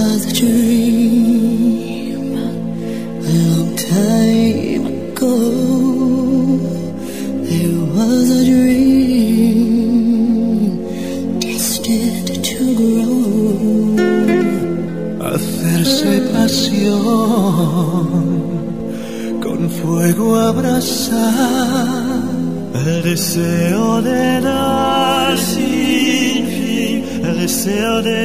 was a dream a long time ago. There was a dream destined to grow. Hacerse pasión, con fuego abrazar, el deseo de dar sin fin, el deseo de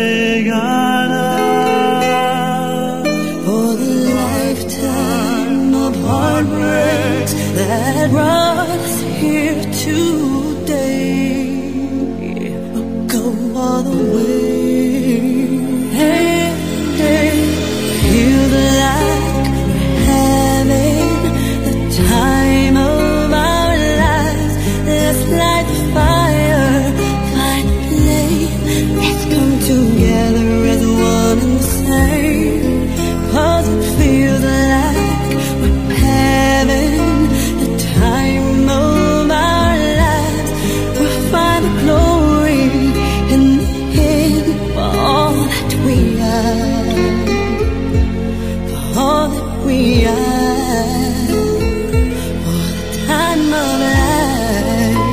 ganar. For the lifetime of heartbreaks that brought us here today, we'll go all the way. Hey, hey, feel the like we're having the time of our lives. Let's light the fire, find the flame. Let's come together as one and the same. 'Cause it feels like we're having the time of our lives. We'll find the glory in the end for all that we are, for all that we are, for the time of life.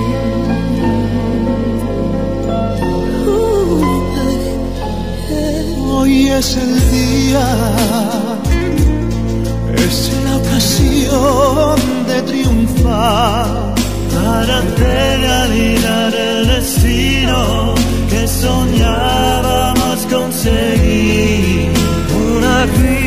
Hoy es el día, es la ocasión de triunfar, para hacer realidad el destino que soñábamos conseguir. Una vida